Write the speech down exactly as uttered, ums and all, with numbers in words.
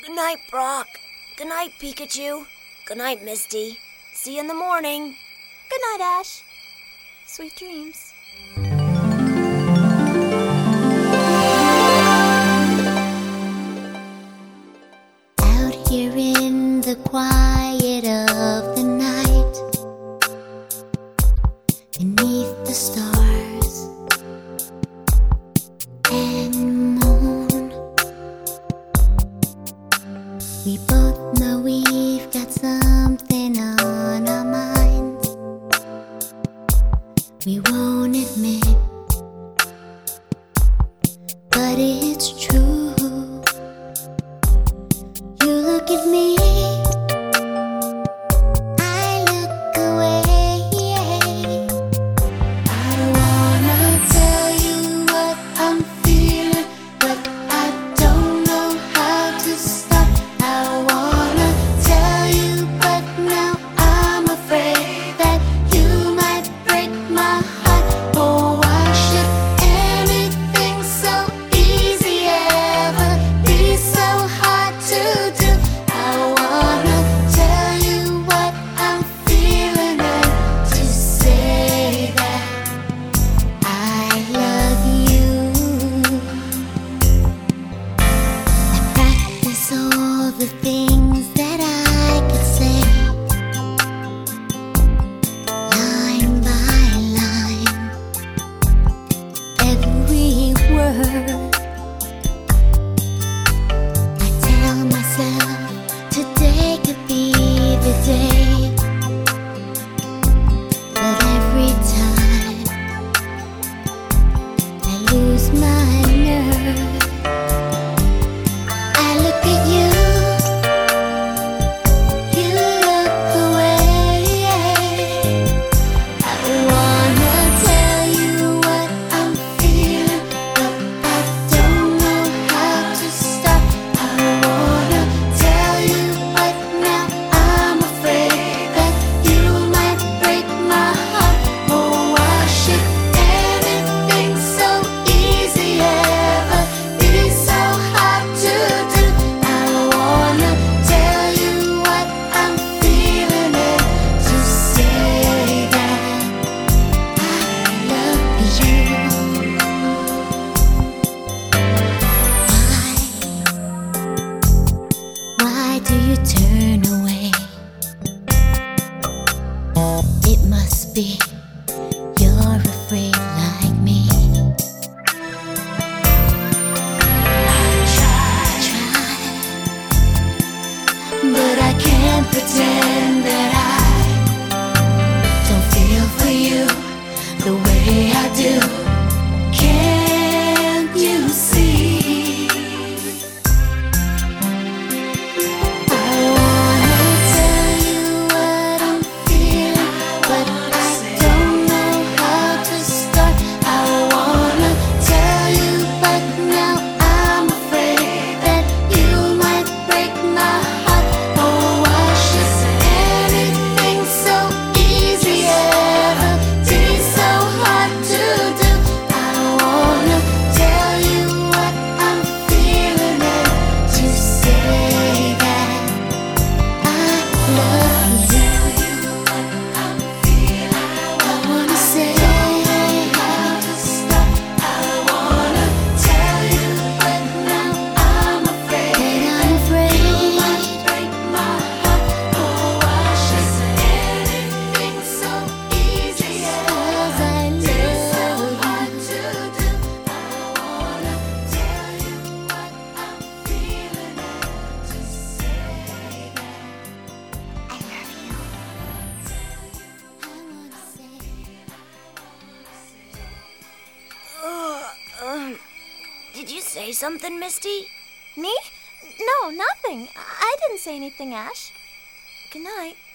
Good night, Brock. Good night, Pikachu. Good night, Misty. See you in the morning. Good night, Ash. Sweet dreams. Out here in the quiet of the night, beneath the stars and moon, we both know we've got something on our minds we won't admit, but it's true. You look at me, I look away. I wanna tell you what I'm feeling, but I don't know how to start. I wanna tell you, but now I'm afraid that you might break my heart. Oh, why should anything so easy ever be so hard to do? I wanna tell you what I'm feeling and to say that I love you. I practice all the things that I could say, line by line, every word. I tell myself today could be the day, but every time I lose my nerve. I look at you, you look away. I wanna tell you what I'm feeling, but I don't know how to start. I wanna tell you, but now I'm afraid that you might break my heart. Oh, why should anything so easy ever be so hard to do? I wanna tell you what I'm feeling and to say that I love you. Why? Why do you turn away? It must be you're afraid like me. I try, but I can't pretend that I don't feel for you the way I do. Can't you see? I wanna tell you what I'm feeling, but I don't know how to start. I wanna tell you, but now I'm afraid that you might break my heart. Oh, why should anything so easy ever be so hard to do? I wanna tell you what I'm feeling and to say that I love you. I wanna say how to stop. I wanna tell you, but now I'm afraid that I'm afraid you might break my heart. Oh, why should anything so easy ever be so hard to do? I wanna tell you what I'm feeling and to say that I love you. I wanna say. Ugh, um, did you say something, Misty? Me? No, nothing. I didn't say anything, Ash. Good night.